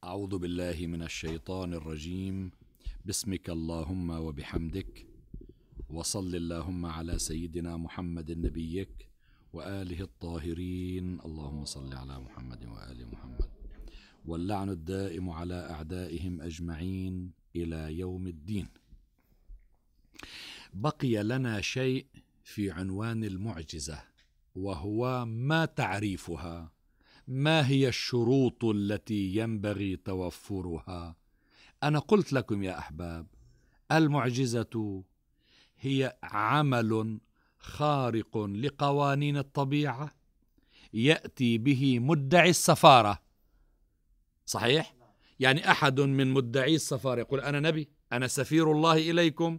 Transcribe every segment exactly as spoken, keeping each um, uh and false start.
أعوذ بالله من الشيطان الرجيم. باسمك اللهم وبحمدك، وصل اللهم على سيدنا محمد نبيك وآله الطاهرين، اللهم صل على محمد وآل محمد، واللعن الدائم على أعدائهم أجمعين إلى يوم الدين. بقي لنا شيء في عنوان المعجزة، وهو ما تعريفها، ما هي الشروط التي ينبغي توفرها. أنا قلت لكم يا أحباب، المعجزة هي عمل خارق لقوانين الطبيعة يأتي به مدعي السفارة. صحيح؟ يعني أحد من مدعي السفارة يقول أنا نبي، أنا سفير الله إليكم،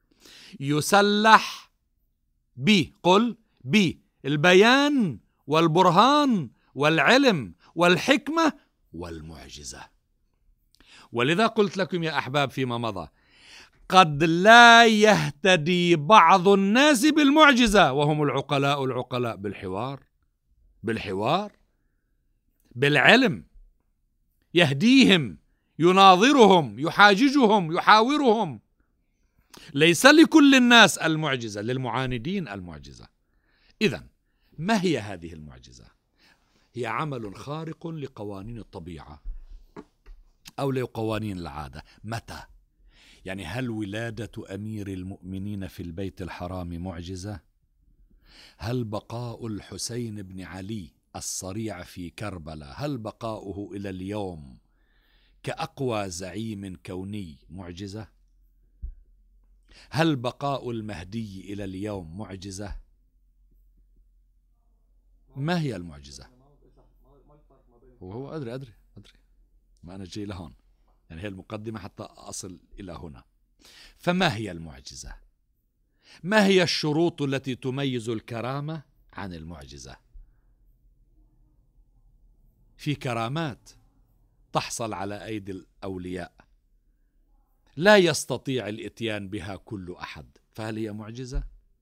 يسلح بي قل بي البيان والبرهان والعلم والحكمة والمعجزة. ولذا قلت لكم يا أحباب فيما مضى، قد لا يهتدي بعض الناس بالمعجزة وهم العقلاء العقلاء بالحوار بالحوار بالعلم، يهديهم، يناظرهم، يحاججهم، يحاورهم. ليس لكل الناس المعجزة، للمعاندين المعجزة. إذن ما هي هذه المعجزة؟ هي عمل خارق لقوانين الطبيعة أو لقوانين العادة. متى؟ يعني هل ولادة أمير المؤمنين في البيت الحرام معجزة؟ هل بقاء الحسين بن علي الصريع في كربلاء، هل بقاؤه إلى اليوم كأقوى زعيم كوني معجزة؟ هل بقاء المهدي إلى اليوم معجزة؟ ما هي المعجزة؟ وهو أدري أدري أدري ما أنا جاي لهون، يعني هي المقدمة حتى أصل إلى هنا. فما هي المعجزة؟ ما هي الشروط التي تميز الكرامة عن المعجزة؟ في كرامات تحصل على أيدي الأولياء لا يستطيع الإتيان بها كل أحد، فهل هي معجزة؟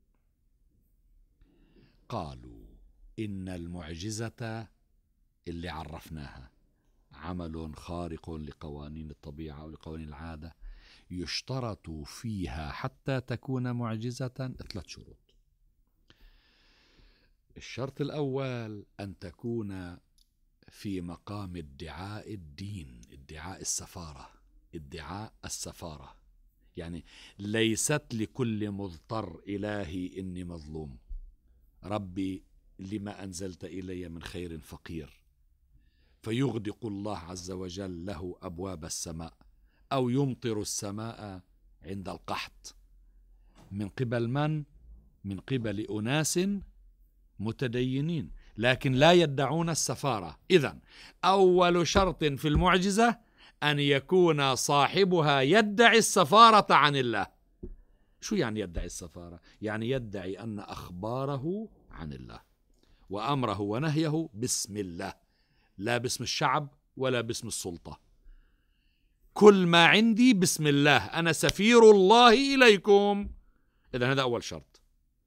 قالوا إن المعجزة اللي عرفناها عمل خارق لقوانين الطبيعة أو لقوانين العادة، يشترط فيها حتى تكون معجزة ثلاث شروط. الشرط الأول أن تكون في مقام ادعاء الدين، ادعاء السفارة، ادعاء السفارة. يعني ليست لكل مضطر إلهي إني مظلوم، ربي لما أنزلت إلي من خير فقير، فيغدق الله عز وجل له أبواب السماء، أو يمطر السماء عند القحط. من قبل من؟ من قبل أناس متدينين لكن لا يدعون السفارة. إذن أول شرط في المعجزة أن يكون صاحبها يدعي السفارة عن الله. شو يعني يدعي السفارة؟ يعني يدعي أن أخباره عن الله وأمره ونهيه باسم الله، لا باسم الشعب ولا باسم السلطة. كل ما عندي باسم الله، أنا سفير الله إليكم. إذن هذا أول شرط.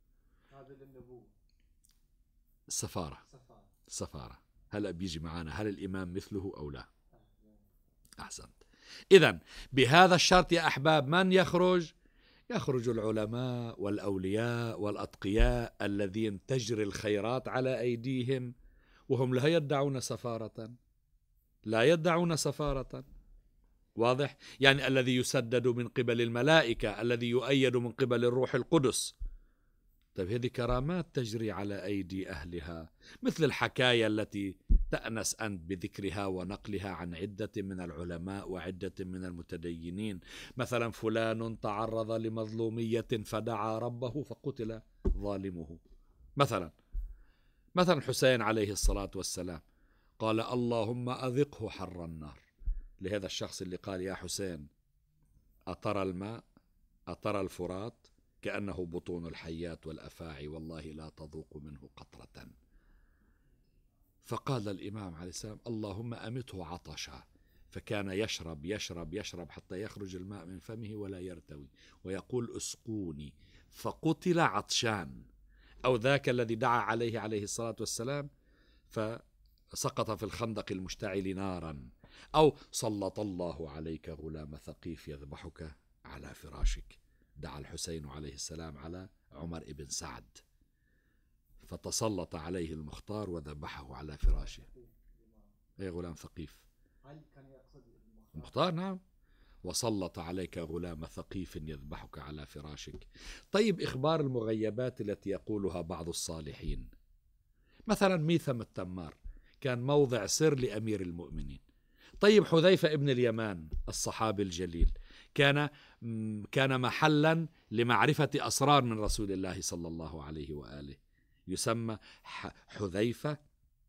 السفارة السفارة هلأ بيجي معنا هل الإمام مثله أو لا. أحسنت. إذن بهذا الشرط يا أحباب من يخرج؟ يخرج العلماء والأولياء والأتقياء الذين تجري الخيرات على أيديهم، وهم لا يدعون سفارة، لا يدعون سفارة. واضح؟ يعني الذي يسدد من قبل الملائكة، الذي يؤيد من قبل الروح القدس. طيب هذه كرامات تجري على أيدي أهلها، مثل الحكاية التي تأنس أنت بذكرها ونقلها عن عدة من العلماء وعدة من المتدينين. مثلا فلان تعرض لمظلومية فدعا ربه فقتل ظالمه. مثلا مثلا حسين عليه الصلاة والسلام قال اللهم أذقه حر النار لهذا الشخص اللي قال يا حسين أترى الماء، أترى الفرات كأنه بطون الحيات والأفاعي، والله لا تذوق منه قطرة. فقال الإمام عليه السلام اللهم أمته عطشا، فكان يشرب يشرب يشرب حتى يخرج الماء من فمه ولا يرتوي، ويقول اسقوني، فقتل عطشان. أو ذاك الذي دعا عليه عليه الصلاة والسلام فسقط في الخندق المشتعل نارا، أو سلط الله عليك غلام ثقيف يذبحك على فراشك. دعا الحسين عليه السلام على عمر بن سعد فتسلط عليه المختار وذبحه على فراشه. أي غلام ثقيف المختار، نعم. وسلط عليك غلام ثقيف يذبحك على فراشك. طيب، إخبار المغيبات التي يقولها بعض الصالحين، مثلا ميثم التمار كان موضع سر لأمير المؤمنين. طيب، حذيفة ابن اليمان الصحابي الجليل كان كان محلا لمعرفة أسرار من رسول الله صلى الله عليه وآله. يسمى حذيفة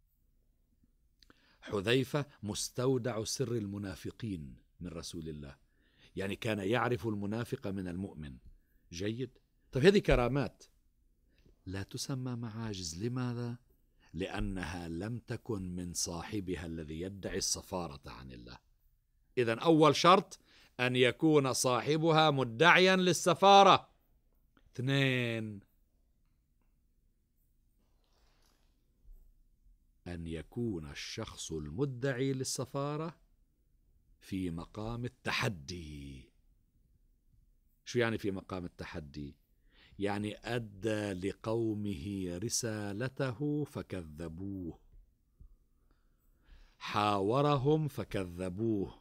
حذيفة مستودع سر المنافقين من رسول الله، يعني كان يعرف المنافق من المؤمن. جيد. طيب، هذه كرامات لا تسمى معاجز. لماذا؟ لأنها لم تكن من صاحبها الذي يدعي السفارة عن الله. إذن أول شرط أن يكون صاحبها مدعيا للسفارة. اثنين، أن يكون الشخص المدعي للسفارة في مقام التحدي. شو يعني في مقام التحدي؟ يعني أدى لقومه رسالته فكذبوه، حاورهم فكذبوه،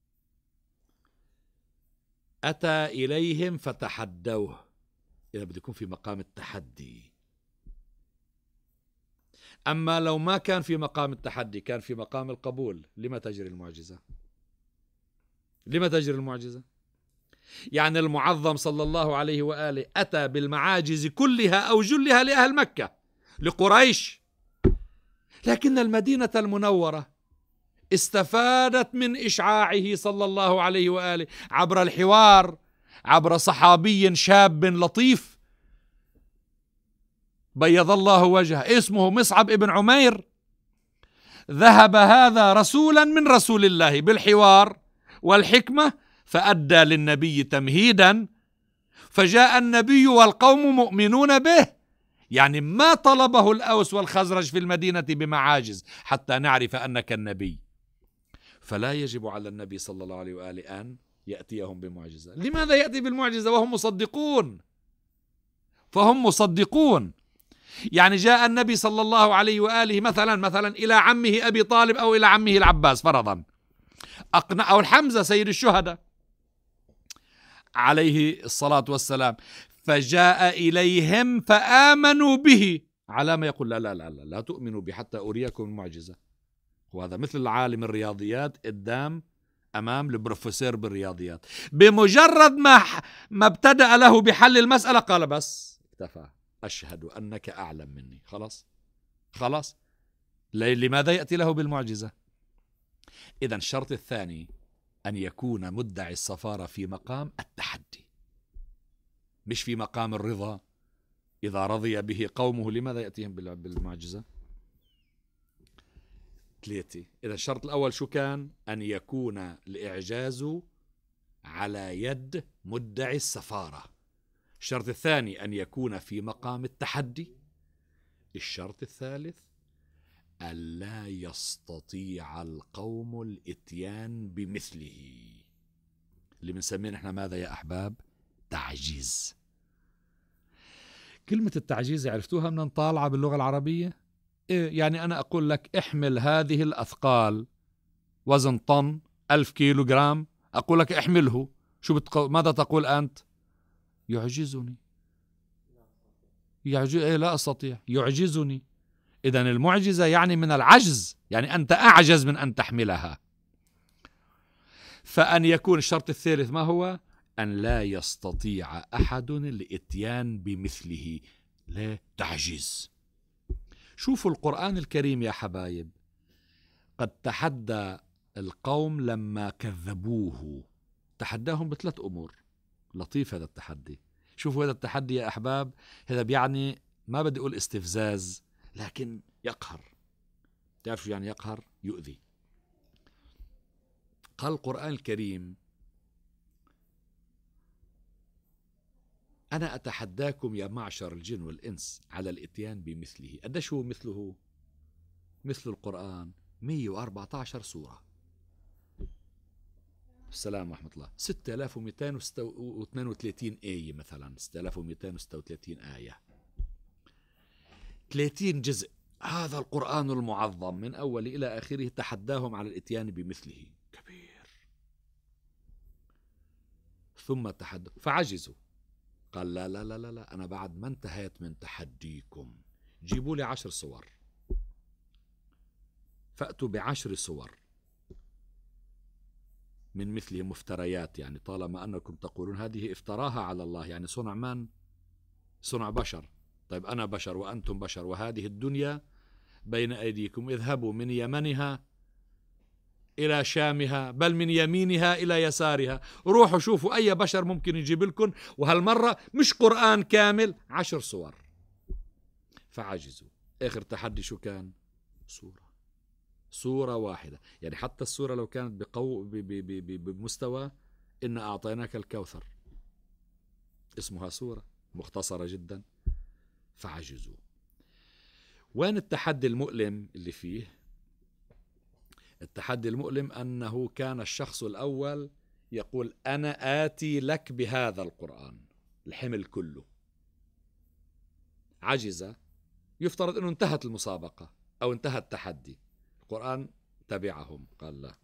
أتى إليهم فتحدوه. إذا بده يكون في مقام التحدي. أما لو ما كان في مقام التحدي، كان في مقام القبول، لما تجري المعجزة؟ لما تجري المعجزة؟ يعني المعظم صلى الله عليه وآله أتى بالمعاجز كلها أو جلها لأهل مكة، لقريش، لكن المدينة المنورة استفادت من إشعاعه صلى الله عليه وآله عبر الحوار، عبر صحابي شاب لطيف بيض الله وجهه اسمه مصعب ابن عمير. ذهب هذا رسولا من رسول الله بالحوار والحكمة، فأدى للنبي تمهيدا، فجاء النبي والقوم مؤمنون به. يعني ما طلبه الأوس والخزرج في المدينة بمعاجز حتى نعرف أنك النبي. فلا يجب على النبي صلى الله عليه وآله أن يأتيهم بمعجزة. لماذا يأتي بالمعجزة وهم مصدقون؟ فهم مصدقون. يعني جاء النبي صلى الله عليه وآله مثلا مثلا إلى عمه أبي طالب أو إلى عمه العباس فرضا، أقنع، أو الحمزة سيد الشهداء عليه الصلاة والسلام، فجاء إليهم فآمنوا به. على ما يقول لا لا لا لا, لا تؤمنوا بي حتى أريكم المعجزة. وهذا مثل العالم الرياضيات قدام أمام البروفيسور بالرياضيات، بمجرد ما ما ابتدأ له بحل المسألة قال بس اكتفى، أشهد أنك أعلم مني. خلاص خلاص. لماذا يأتي له بالمعجزة؟ إذن الشرط الثاني أن يكون مدعي السفارة في مقام التحدي، مش في مقام الرضا. إذا رضي به قومه لماذا يأتيهم بالمعجزة؟ ثلاثة. إذا الشرط الأول شو كان؟ أن يكون الإعجاز على يد مدعي السفارة. الشرط الثاني أن يكون في مقام التحدي. الشرط الثالث ألا يستطيع القوم الإتيان بمثله، اللي بنسميه نحن ماذا يا أحباب؟ تعجيز. كلمة التعجيز عرفتوها من طالعة باللغة العربية؟ إيه يعني أنا أقول لك احمل هذه الأثقال، وزن طن، ألف كيلو جرام، أقول لك احمله، شو بتقول؟ ماذا تقول أنت؟ يعجزني. يعجز... إيه لا أستطيع، يعجزني. إذن المعجزة يعني من العجز، يعني أنت أعجز من أن تحملها. فأن يكون الشرط الثالث ما هو؟ أن لا يستطيع أحد الإتيان بمثله، لا تعجيز. شوفوا القرآن الكريم يا حبايب، قد تحدى القوم لما كذبوه، تحداهم بثلاث أمور. لطيف هذا التحدي. شوفوا هذا التحدي يا أحباب، هذا بيعني ما بدي أقول استفزاز، لكن يقهر. تعرف شو يعني يقهر؟ يؤذي. قال القرآن الكريم أنا أتحداكم يا معشر الجن والإنس على الإتيان بمثله. قديش هو مثله؟ مثل القرآن مئة وأربعة عشر سورة. السلام ورحمة الله. ستة آلاف ومئتين واثنين وثلاثين آية مثلا، ستة آلاف ومئتين وستة وثلاثين آية، ثلاثين جزء. هذا القرآن المعظم من أول إلى آخره تحداهم على الإتيان بمثله، كبير. ثم تحدوا فعجزوا. قال لا لا لا لا أنا بعد ما انتهيت من تحديكم، جيبوا لي عشر صور، فأتوا بعشر صور من مثله مفتريات، يعني طالما أنكم تقولون هذه افتراها على الله، يعني صنع من؟ صنع بشر. طيب أنا بشر وأنتم بشر، وهذه الدنيا بين أيديكم، اذهبوا من يمنها إلى شامها، بل من يمينها إلى يسارها، روحوا شوفوا أي بشر ممكن يجيب لكم، وهالمرة مش قرآن كامل، عشر صور. فعجزوا. آخر تحدي شو كان؟ صورة، صورة واحدة. يعني حتى الصورة لو كانت بقو بمستوى إن أعطيناك الكوثر، اسمها صورة مختصرة جدا. فعجزوا. وين التحدي المؤلم اللي فيه؟ التحدي المؤلم أنه كان الشخص الأول يقول أنا آتي لك بهذا القرآن، الحمل كله. عجز، يفترض أنه انتهت المسابقة أو انتهى التحدي. القرآن تبعهم، قال لا،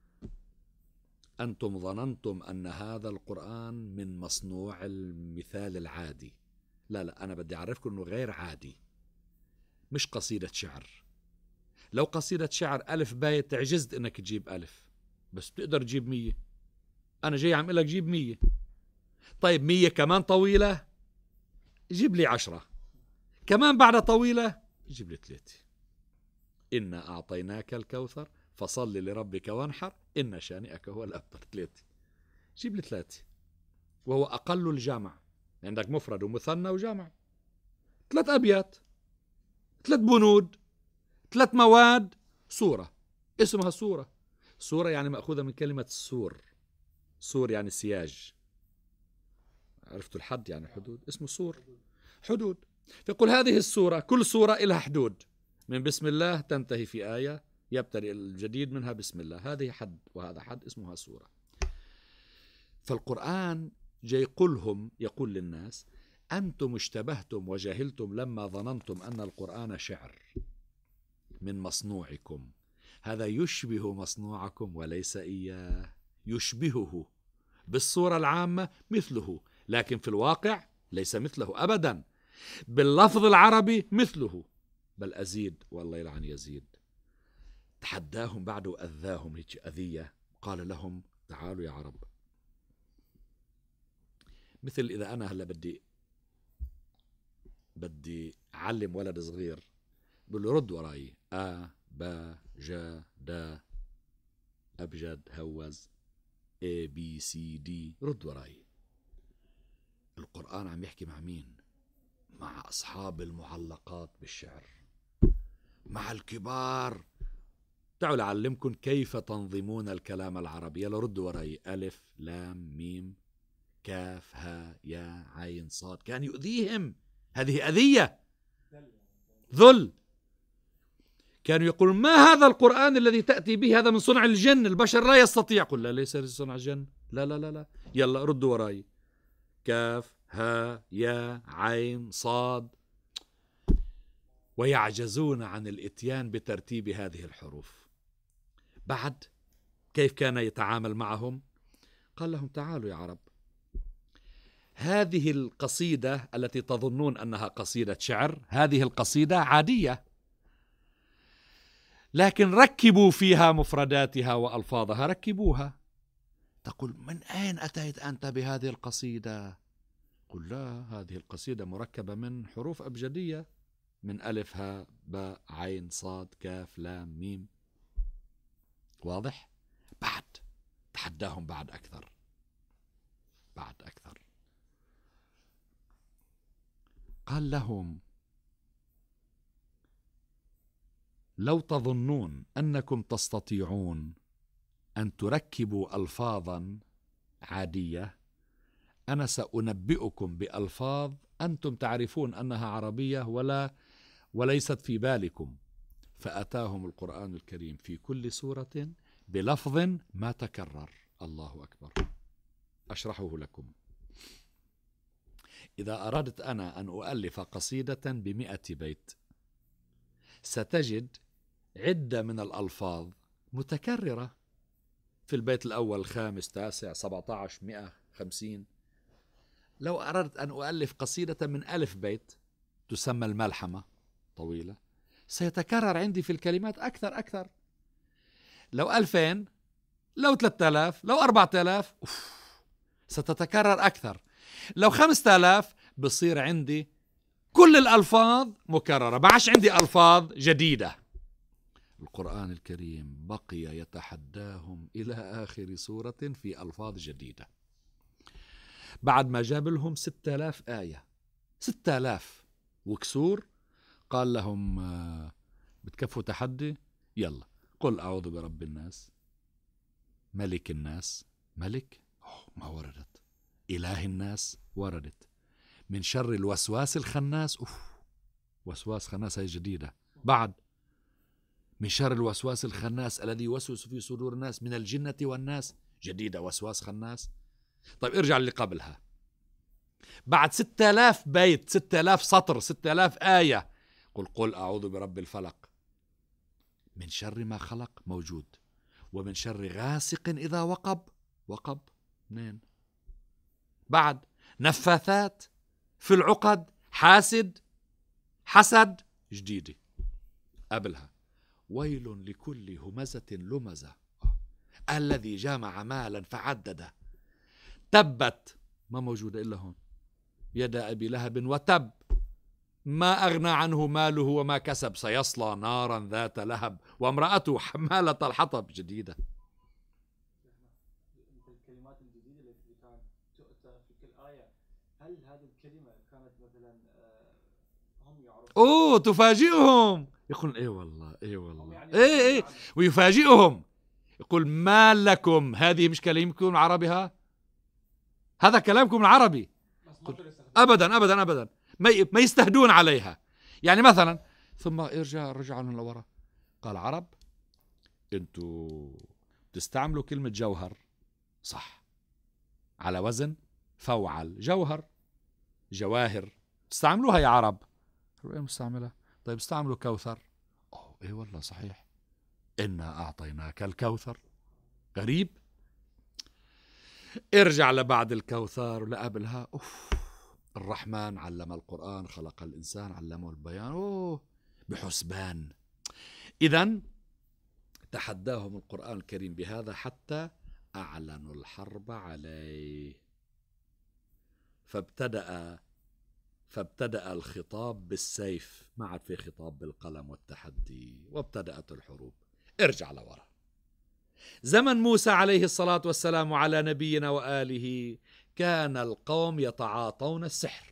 أنتم ظننتم أن هذا القرآن من مصنوع المثال العادي. لا لا، أنا بدي أعرفكم أنه غير عادي، مش قصيدة شعر. لو قصيدة شعر ألف باية تعجزت أنك تجيب ألف، بس بتقدر تجيب مية. أنا جاي عم لك جيب مية. طيب مية كمان طويلة، جيب لي عشرة. كمان بعد طويلة، جيب لي ثلاثة. إنا أعطيناك الكوثر فصل لربك وانحر إن شانئك هو الأبتر. ثلاثة، جيب لي ثلاثة، وهو أقل الجمع. عندك مفرد ومثنى وجمع. ثلاث أبيات، ثلاث بنود، ثلاث مواد، صورة اسمها صورة. صورة يعني مأخوذة من كلمة سور. سور يعني سياج. عرفتوا الحد يعني حدود، اسمه سور، حدود. فيقول هذه السورة، كل سورة لها حدود، من بسم الله تنتهي في آية يبتدئ الجديد منها بسم الله. هذه حد وهذا حد، اسمها سورة. فالقرآن جاي يقولهم، يقول للناس أنتم اشتبهتم وجهلتم لما ظننتم أن القرآن شعر من مصنوعكم. هذا يشبه مصنوعكم وليس إياه. يشبهه بالصورة العامة مثله، لكن في الواقع ليس مثله أبدا. باللفظ العربي مثله، بل أزيد، والله يلعن يزيد. تحداهم بعد وأذاهم هيك أذية. قال لهم تعالوا يا عرب، مثل إذا أنا هلا بدي بدي أعلم ولد صغير، بقول له رد وراي، أ با جا دا أبجد هوز A B C D، رد وراي. القرآن عم يحكي مع مين؟ مع أصحاب المعلقات بالشعر، مع الكبار. تعالوا لأعلمكم كيف تنظمون الكلام العربي. يلا ردوا وراي، ألف لام ميم كاف ها يا عين صاد. كان يؤذيهم، هذه أذية، ذل. كانوا يقولون ما هذا القرآن الذي تأتي به، هذا من صنع الجن، البشر لا يستطيع. قل لا، ليس من صنع الجن، لا لا لا لا. يلا ردوا وراي، كاف ها يا عين صاد. ويعجزون عن الاتيان بترتيب هذه الحروف. بعد كيف كان يتعامل معهم؟ قال لهم تعالوا يا عرب، هذه القصيدة التي تظنون أنها قصيدة شعر، هذه القصيدة عادية، لكن ركبوا فيها مفرداتها وألفاظها، ركبوها. تقول من أين أتيت أنت بهذه القصيدة؟ قل لا، هذه القصيدة مركبة من حروف أبجدية، من ألف ها باء عين صاد كاف لام ميم. واضح؟ بعد تحداهم بعد أكثر، بعد أكثر. قال لهم لو تظنون أنكم تستطيعون أن تركبوا ألفاظا عادية، أنا سأنبئكم بألفاظ أنتم تعرفون أنها عربية ولا وليست في بالكم. فأتاهم القرآن الكريم في كل سورة بلفظ ما تكرر. الله أكبر. أشرحه لكم. إذا أردت أنا أن أؤلف قصيدة بمئة بيت ستجد عدة من الألفاظ متكررة في البيت الأول، الخامس، تاسع، سبعة عشر، مئة، خمسين. لو أردت أن أؤلف قصيدة من ألف بيت تسمى الملحمة طويلة، سيتكرر عندي في الكلمات أكثر أكثر. لو ألفين، لو ثلاثة آلاف، لو أربعة آلاف، أوف، ستتكرر أكثر. لو خمسة آلاف بصير عندي كل الألفاظ مكررة، ما عادش عندي ألفاظ جديدة. القرآن الكريم بقي يتحداهم إلى آخر سورة في ألفاظ جديدة. بعد ما جاب لهم ستة آلاف آية، ستة آلاف وكسور، قال لهم آه بتكفوا تحدي؟ يلا قل أعوذ برب الناس، ملك الناس. ملك؟ أوه ما وردت. إله الناس وردت. من شر الوسواس الخناس، أوف وسواس خناس هي جديدة. بعد من شر الوسواس الخناس الذي يوسوس في صدور الناس من الجنة والناس، جديدة وسواس خناس. طيب ارجع اللي قبلها. بعد ستة آلاف بيت، ستة آلاف سطر، ستة آلاف آية، قل قل أعوذ برب الفلق، من شر ما خلق موجود، ومن شر غاسق إذا وقب. وقب اثنين. بعد نفاثات في العقد، حاسد، حسد، جديدة. قبلها ويل لكل همزة لمزة الذي جمع مالا فعدده، تبت، ما موجودة إلا هون، يدا أبي لهب وتب، ما أغنى عنه ماله وما كسب، سيصلى نارا ذات لهب وامرأته حمالة الحطب، جديدة. الكلمات الجديدة التي كانت تؤتى في كل آية، هل هذه الكلمة كانت مثلا هم يعرفون؟ أوه تفاجئهم، يقول إيه والله إيه والله يعني إيه إيه، ويفاجئهم يقول ما لكم، هذه مش كلمتكم عربها، هذا كلامكم العربي. أبدا أبدا أبدا، ما يستهدون عليها. يعني مثلا ثم ارجع رجع لهم لورا، قال عرب انتوا تستعملوا كلمة جوهر صح على وزن فوعل، جوهر جواهر تستعملوها يا عرب. ايه مستعملها؟ طيب استعملوا كوثر. اوه ايه والله صحيح، إنا أعطيناك الكوثر. غريب. ارجع لبعد الكوثر لقبلها، أوف الرحمن علم القرآن، خلق الإنسان، علمه البيان، أوه بحسبان. إذن تحداهم القرآن الكريم بهذا حتى أعلنوا الحرب عليه. فابتدأ فابتدأ الخطاب بالسيف، ما عاد في خطاب بالقلم والتحدي، وابتدأت الحروب. ارجع لورا زمن موسى عليه الصلاة والسلام على نبينا وآله، كان القوم يتعاطون السحر،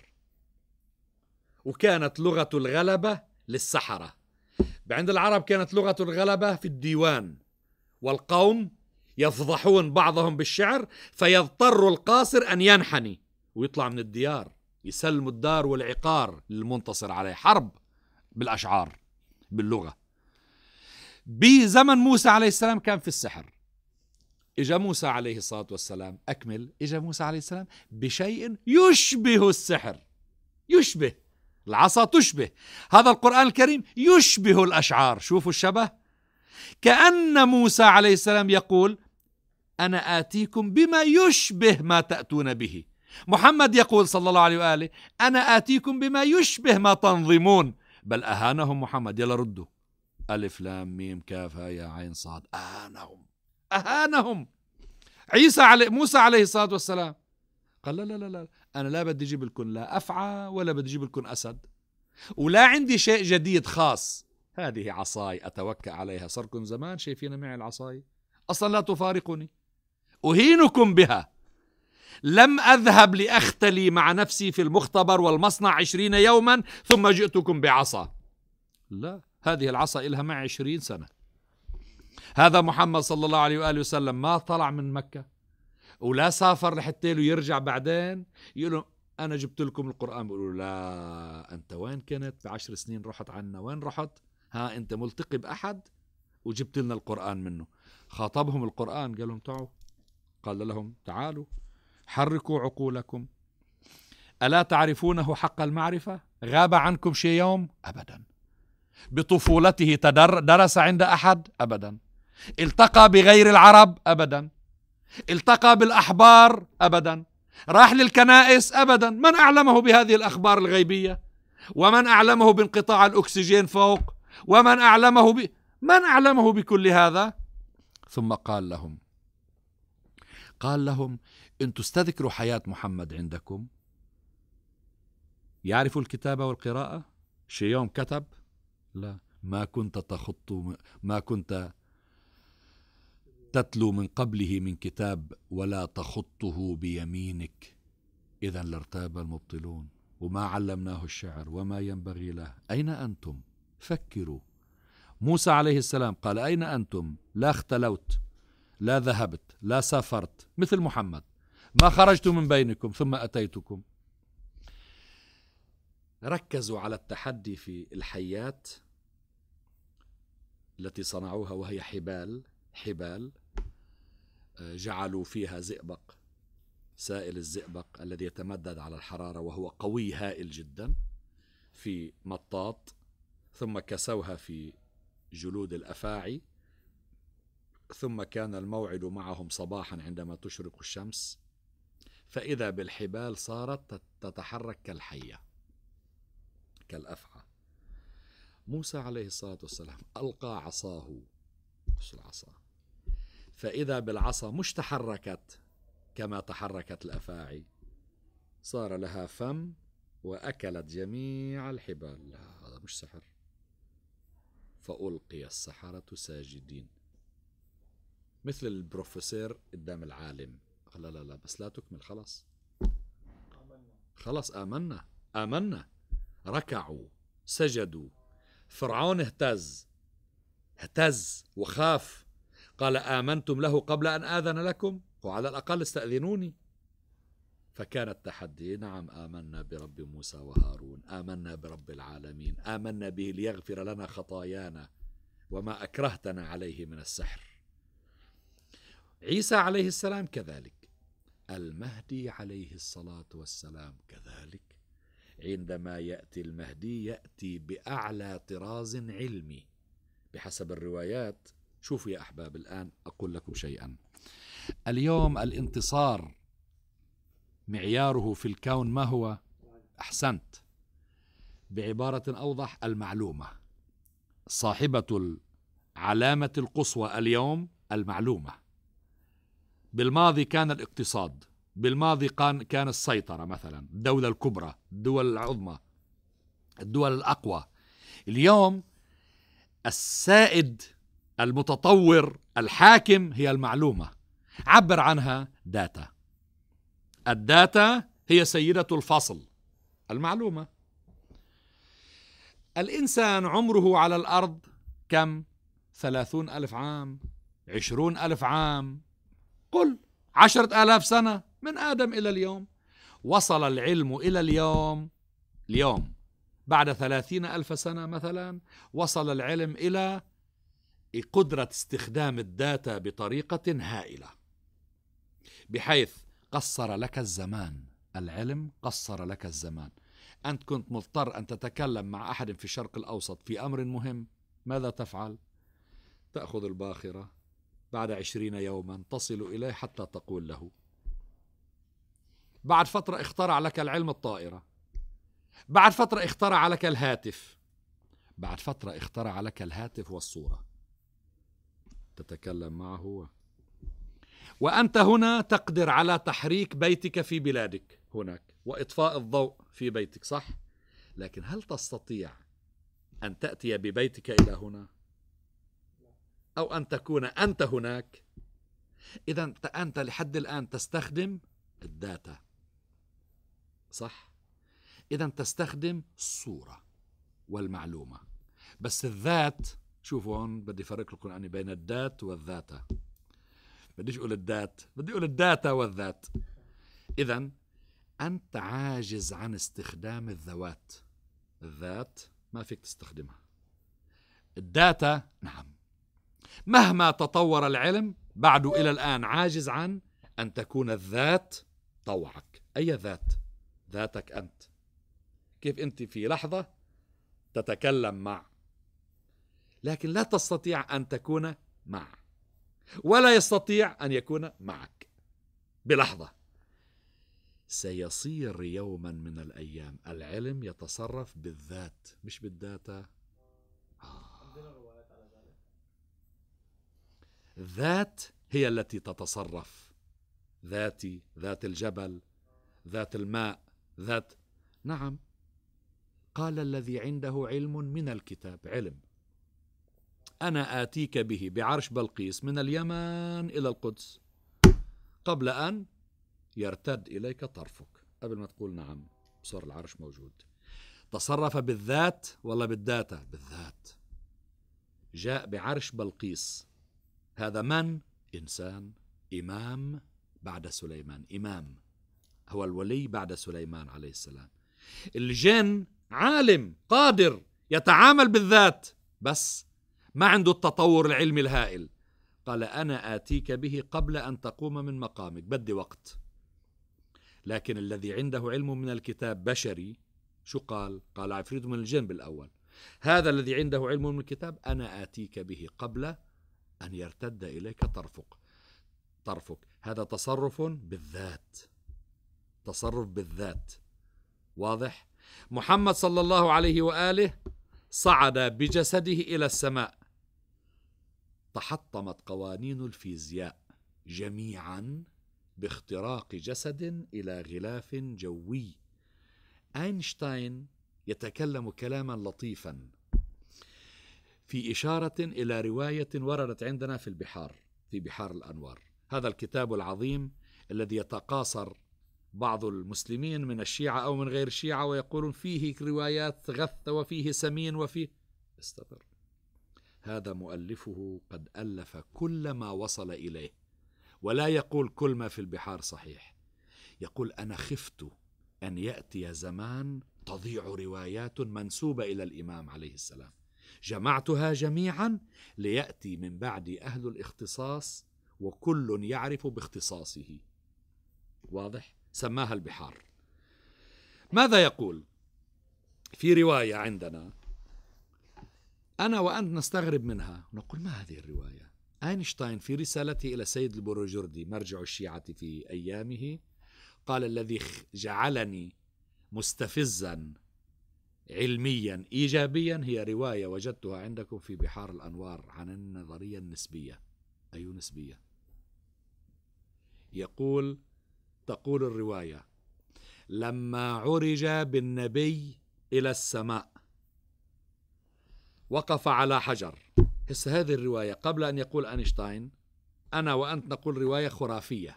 وكانت لغة الغلبة للسحرة. عند العرب كانت لغة الغلبة في الديوان، والقوم يفضحون بعضهم بالشعر، فيضطر القاصر أن ينحني ويطلع من الديار، يسلموا الدار والعقار للمنتصر عليه. حرب بالأشعار باللغة. بزمن موسى عليه السلام كان في السحر. إجا موسى عليه الصلاة والسلام، أكمل، إجا موسى عليه السلام بشيء يشبه السحر، يشبه العصا، تشبه هذا القرآن الكريم، يشبه الأشعار. شوفوا الشبه، كأن موسى عليه السلام يقول أنا آتيكم بما يشبه ما تأتون به. محمد يقول صلى الله عليه وآله أنا آتيكم بما يشبه ما تنظمون. بل أهانهم محمد، يلا ردوا، ألف لام ميم كاف يا عين صاد، أهانهم أهانهم. عيسى عليه موسى عليه الصلاة والسلام قال لا لا لا لا، أنا لا بدي أجيب لكم لا أفعى ولا بدي أجيب لكم أسد، ولا عندي شيء جديد خاص، هذه عصاي أتوكأ عليها، صاركم زمان شايفين معي العصاي، أصلا لا تفارقني، أهينكم بها، لم أذهب لأختلي مع نفسي في المختبر والمصنع عشرين يوما ثم جئتكم بعصا، لا، هذه العصا إلها معي عشرين سنة. هذا محمد صلى الله عليه وآله وسلم ما طلع من مكة ولا سافر لحتى له يرجع بعدين يقولوا أنا جبت لكم القرآن، بيقولوا لا أنت وين كنت بعشر سنين رحت عنا، وين رحت؟ ها أنت ملتقي بأحد وجبت لنا القرآن منه. خاطبهم القرآن قال لهم تعوا قال لهم تعالوا حركوا عقولكم، ألا تعرفونه حق المعرفة؟ غاب عنكم شيء يوم؟ أبدا. بطفولته تدر درس عند أحد؟ أبدا. التقى بغير العرب؟ أبدا. التقى بالأحبار؟ أبدا. راح للكنائس؟ أبدا. من أعلمه بهذه الأخبار الغيبية؟ ومن أعلمه بانقطاع الأكسجين فوق؟ ومن أعلمه ب... من أعلمه بكل هذا؟ ثم قال لهم قال لهم إن تستذكروا حياة محمد عندكم، يعرف الكتابة والقراءة؟ شي يوم كتب؟ لا. ما كنت تخط ما كنت تتلو من قبله من كتاب ولا تخطه بيمينك إذا لارتاب المبطلون. وما علمناه الشعر وما ينبغي له. أين أنتم؟ فكروا. موسى عليه السلام قال أين أنتم؟ لا اختلوت، لا ذهبت، لا سافرت، مثل محمد، ما خرجت من بينكم ثم أتيتكم. ركزوا على التحدي في الحيات التي صنعوها، وهي حبال حبال جعلوا فيها زئبق، سائل الزئبق الذي يتمدد على الحرارة وهو قوي هائل جدا، في مطاط، ثم كسوها في جلود الأفاعي، ثم كان الموعد معهم صباحا عندما تشرق الشمس، فإذا بالحبال صارت تتحرك كالحية كالأفعى. موسى عليه الصلاة والسلام ألقى عصاه، مش العصا، فإذا بالعصا مش تحركت كما تحركت الأفاعي، صار لها فم وأكلت جميع الحبال. لا، هذا مش سحر. فألقي السحرة ساجدين، مثل البروفيسور قدام العالم. لا لا لا بس لا تكمل، خلاص خلاص آمنا آمنا. ركعوا سجدوا. فرعون اهتز اهتز وخاف، قال آمنتم له قبل أن آذن لكم؟ وعلى الأقل استأذنوني. فكان التحدي، نعم آمنا برب موسى وهارون، آمنا برب العالمين، آمنا به ليغفر لنا خطايانا وما أكرهتنا عليه من السحر. عيسى عليه السلام كذلك، المهدي عليه الصلاة والسلام كذلك. عندما يأتي المهدي يأتي بأعلى طراز علمي بحسب الروايات. شوفوا يا أحباب، الآن أقول لكم شيئا. اليوم الانتصار معياره في الكون ما هو؟ أحسنت. بعبارة أوضح، المعلومة. صاحبة العلامة القصوى اليوم المعلومة. بالماضي كان الاقتصاد، بالماضي كان السيطرة، مثلا الدولة الكبرى، الدول العظمى، الدول الأقوى. اليوم السائد المتطور الحاكم هي المعلومة، عبر عنها داتا. الداتا هي سيدة الفصل، المعلومة. الإنسان عمره على الأرض كم؟ ثلاثون ألف عام، عشرون ألف عام، قل عشرة آلاف سنة من آدم إلى اليوم. وصل العلم إلى اليوم اليوم بعد ثلاثين ألف سنة مثلا، وصل العلم إلى قدرة استخدام الداتا بطريقة هائلة، بحيث قصر لك الزمان. العلم قصر لك الزمان. أنت كنت مضطر أن تتكلم مع أحد في الشرق الأوسط في أمر مهم، ماذا تفعل؟ تأخذ الباخرة، بعد عشرين يوما تصل إليه حتى تقول له. بعد فترة اخترع لك العلم الطائرة، بعد فترة اخترع لك الهاتف، بعد فترة اخترع لك الهاتف والصورة، تتكلم معه هو. وأنت هنا تقدر على تحريك بيتك في بلادك هناك وإطفاء الضوء في بيتك، صح؟ لكن هل تستطيع أن تأتي ببيتك إلى هنا؟ أو أن تكون أنت هناك؟ إذا أنت لحد الآن تستخدم الداتا، صح؟ إذا تستخدم الصورة والمعلومة، بس الذات. شوفوا هون بدي أفرق لكم يعني بين الذات والذاتا. بديش أقول الذات، بدي أقول الداتا والذات. إذا أنت عاجز عن استخدام الذوات. الذات ما فيك تستخدمها. الداتا نعم، مهما تطور العلم بعده إلى الآن عاجز عن أن تكون الذات طوعك. أي ذات؟ ذاتك أنت. كيف أنت في لحظة تتكلم مع، لكن لا تستطيع أن تكون مع، ولا يستطيع أن يكون معك بلحظة. سيصير يوما من الأيام العلم يتصرف بالذات مش بالداتا. الذات هي التي تتصرف. ذاتي، ذات الجبل، ذات الماء، ذات. نعم. قال الذي عنده علم من الكتاب، علم، أنا آتيك به بعرش بلقيس من اليمن إلى القدس قبل أن يرتد إليك طرفك. قبل ما تقول نعم صار العرش موجود. تصرف بالذات ولا بالداتا؟ بالذات. جاء بعرش بلقيس. هذا من؟ إنسان، إمام بعد سليمان. إمام هو الولي بعد سليمان عليه السلام. الجن عالم قادر يتعامل بالذات، بس ما عنده التطور العلمي الهائل. قال أنا آتيك به قبل أن تقوم من مقامك، بدي وقت. لكن الذي عنده علم من الكتاب بشري، شو قال؟ قال عفريت من الجن بالأول. هذا الذي عنده علم من الكتاب أنا آتيك به قبل أن يرتد إليك طرفك. طرفك هذا تصرف بالذات، تصرف بالذات. واضح؟ محمد صلى الله عليه وآله صعد بجسده إلى السماء، تحطمت قوانين الفيزياء جميعا باختراق جسد إلى غلاف جوي. أينشتاين يتكلم كلاما لطيفا في إشارة إلى رواية وردت عندنا في البحار، في بحار الأنوار، هذا الكتاب العظيم الذي يتقاصر بعض المسلمين من الشيعة أو من غير الشيعة ويقولون فيه روايات غث وفيه سمين وفيه. استمر. هذا مؤلفه قد ألف كل ما وصل إليه، ولا يقول كل ما في البحار صحيح. يقول أنا خفت أن يأتي زمان تضيع روايات منسوبة إلى الإمام عليه السلام، جمعتها جميعا ليأتي من بعد أهل الاختصاص وكل يعرف باختصاصه. واضح؟ سماها البحار. ماذا يقول في رواية عندنا أنا وأنت نستغرب منها، نقول ما هذه الرواية؟ أينشتاين في رسالته إلى سيد البروجردي مرجع الشيعة في أيامه قال الذي جعلني مستفزا علميا إيجابيا هي رواية وجدتها عندكم في بحار الأنوار عن النظرية النسبية. أي نسبية؟ يقول تقول الرواية لما عرج بالنبي إلى السماء وقف على حجر. هسه هذه الرواية قبل أن يقول أينشتاين أنا وأنت نقول رواية خرافية.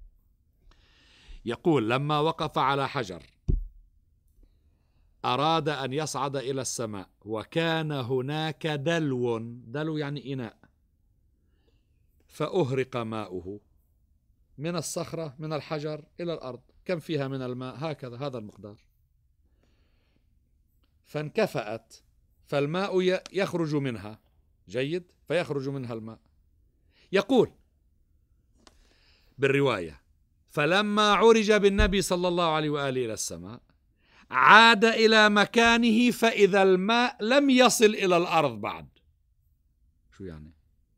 يقول لما وقف على حجر أراد أن يصعد إلى السماء وكان هناك دلو، دلو يعني إناء، فأهرق ماؤه من الصخرة من الحجر إلى الأرض. كم فيها من الماء؟ هكذا، هذا المقدار. فانكفأت فالماء يخرج منها، جيد، فيخرج منها الماء. يقول بالرواية فلما عرج بالنبي صلى الله عليه وآله إلى السماء عاد إلى مكانه فإذا الماء لم يصل إلى الأرض بعد. شو يعني؟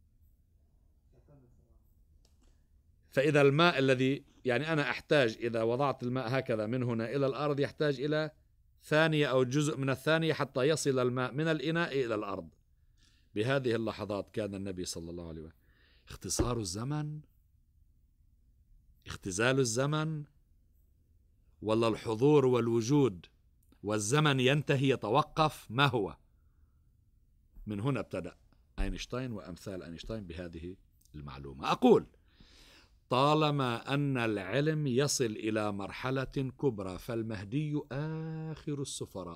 فإذا الماء الذي يعني أنا أحتاج إذا وضعت الماء هكذا من هنا إلى الأرض يحتاج إلى ثانية أو جزء من الثانية حتى يصل الماء من الإناء إلى الأرض. بهذه اللحظات كان النبي صلى الله عليه وسلم اختصار الزمن، اختزال الزمن، ولا الحضور والوجود والزمن ينتهي يتوقف؟ ما هو؟ من هنا ابتدأ أينشتاين وأمثال أينشتاين بهذه المعلومة. أقول طالما أن العلم يصل إلى مرحلة كبرى فالمهدي آخر السفراء،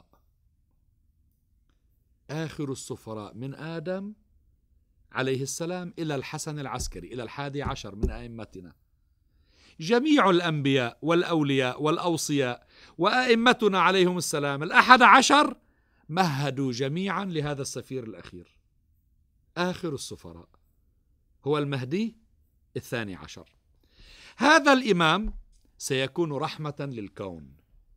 آخر السفراء من آدم عليه السلام إلى الحسن العسكري إلى الحادي عشر من أئمتنا. جميع الأنبياء والأولياء والأوصياء وأئمتنا عليهم السلام الأحد عشر مهدوا جميعا لهذا السفير الأخير. آخر السفراء هو المهدي الثاني عشر. هذا الإمام سيكون رحمة للكون،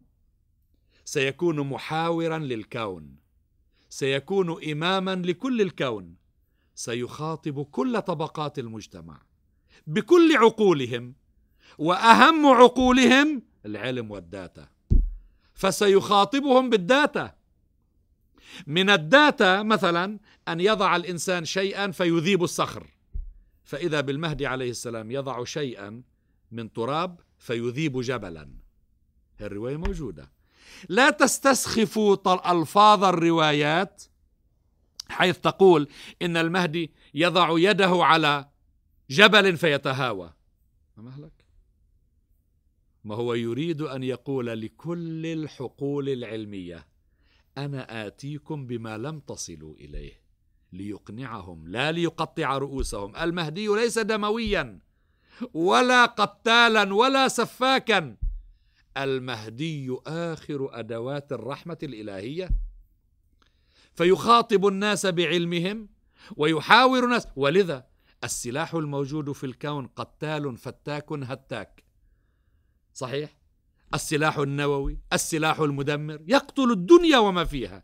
سيكون محاورا للكون، سيكون إماما لكل الكون، سيخاطب كل طبقات المجتمع بكل عقولهم، وأهم عقولهم العلم والداتا، فسيخاطبهم بالداتا. من الداتا مثلا أن يضع الإنسان شيئا فيذيب الصخر، فإذا بالمهدي عليه السلام يضع شيئا من تراب فيذيب جبلا. الرواية موجودة. لا تستسخفوا ألفاظ الروايات حيث تقول إن المهدي يضع يده على جبل فيتهاوى. ما مهلك؟ ما هو يريد أن يقول لكل الحقول العلمية أنا آتيكم بما لم تصلوا إليه، ليقنعهم لا ليقطع رؤوسهم. المهدي ليس دمويا ولا قتالا ولا سفاكا، المهدي آخر أدوات الرحمة الإلهية، فيخاطب الناس بعلمهم ويحاور الناس. ولذا السلاح الموجود في الكون قتال فتاك هتاك، صحيح؟ السلاح النووي، السلاح المدمر يقتل الدنيا وما فيها.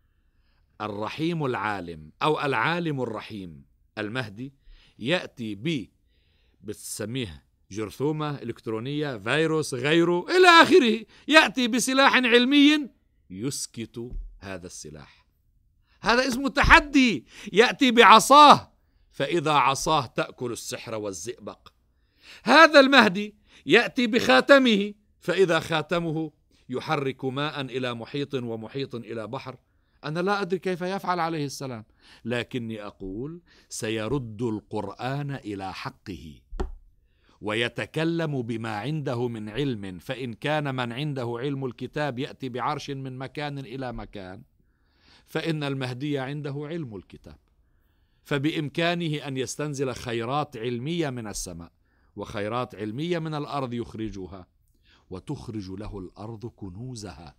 الرحيم العالم أو العالم الرحيم المهدي يأتي ب بتسميه جرثومة إلكترونية، فيروس، غيره إلى آخره، يأتي بسلاح علمي يسكت هذا السلاح. هذا اسمه تحدي. يأتي بعصاه فإذا عصاه تأكل السحر والزئبق. هذا المهدي يأتي بخاتمه فإذا خاتمه يحرك ماء إلى محيط ومحيط إلى بحر. أنا لا أدري كيف يفعل عليه السلام، لكني أقول سيرد القرآن إلى حقه ويتكلم بما عنده من علم. فإن كان من عنده علم الكتاب يأتي بعرش من مكان إلى مكان، فإن المهدي عنده علم الكتاب، فبإمكانه أن يستنزل خيرات علمية من السماء وخيرات علمية من الأرض يخرجها، وتخرج له الأرض كنوزها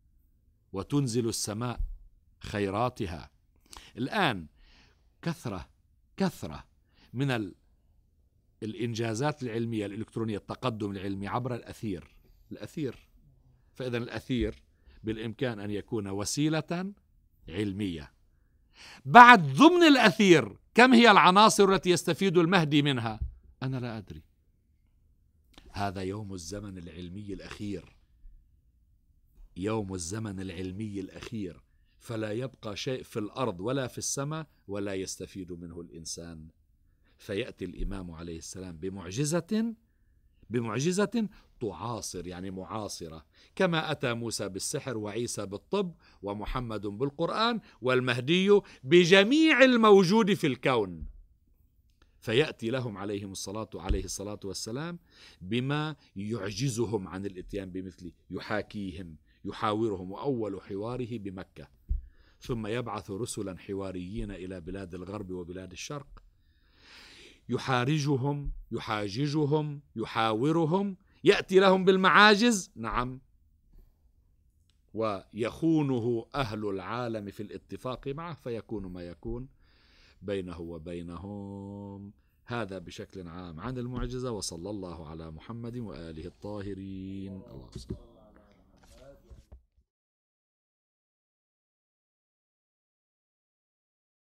وتنزل السماء خيراتها. الآن كثرة كثرة من ال الإنجازات العلمية الإلكترونية، التقدم العلمي عبر الأثير الأثير فإذا الأثير بالإمكان أن يكون وسيلة علمية. بعد ضمن الأثير كم هي العناصر التي يستفيد المهدي منها؟ أنا لا أدري. هذا يوم الزمن العلمي الأخير، يوم الزمن العلمي الأخير، فلا يبقى شيء في الأرض ولا في السماء ولا يستفيد منه الإنسان. فيأتي الإمام عليه السلام بمعجزة بمعجزة تعاصر، يعني معاصرة، كما أتى موسى بالسحر وعيسى بالطب ومحمد بالقرآن والمهدي بجميع الموجود في الكون. فيأتي لهم عليهم الصلاة عليه الصلاة والسلام بما يعجزهم عن الاتيان بمثله، يحاكيهم يحاورهم، وأول حواره بمكة، ثم يبعث رسلا حواريين إلى بلاد الغرب وبلاد الشرق، يحارجهم يحاججهم يحاورهم، يأتي لهم بالمعاجز، نعم، ويخونه أهل العالم في الاتفاق معه، فيكون ما يكون بينه وبينهم. هذا بشكل عام عن المعجزة. وصلى الله على محمد وآله الطاهرين. الله